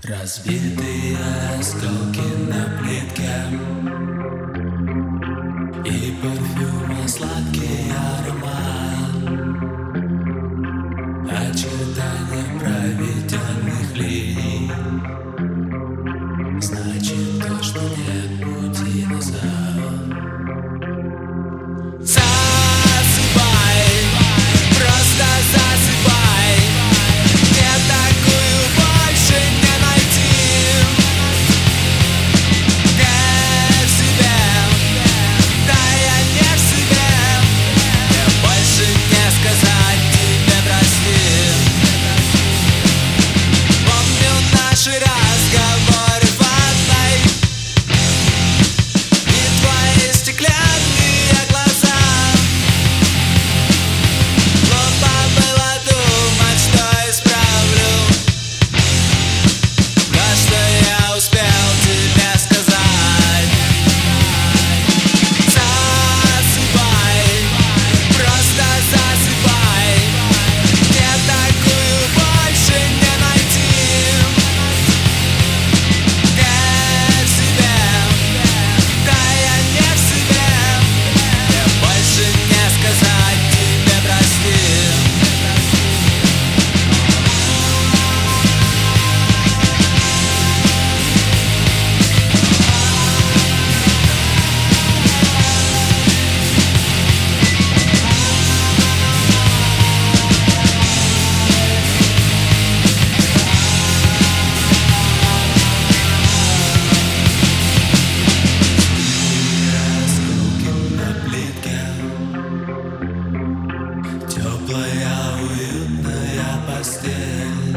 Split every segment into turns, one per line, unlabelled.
Разбитые осколки на плитке и парфюма сладкий аромат, очертания проведенных линий. Значит, то, что нет пути назад. Засыпай, просто засыпай. Мне такую больше не найти. Не в себе, да я не в себе. Мне больше не сказать тебе прости. Помню наши разговоры в ванной и твои стеклянные глаза. Глупо было думать, что исправлю то, что я успел тебе сказать. Засыпай, просто засыпай. Мне такую больше не найти. Не в себе, да я не в себе. Мне больше не сказать тебе прости. Осколки на плитке, теплая, уютная постель,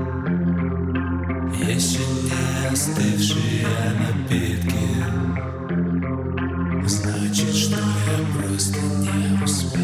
еще не остывшие напитки. Значит, что я просто не успел.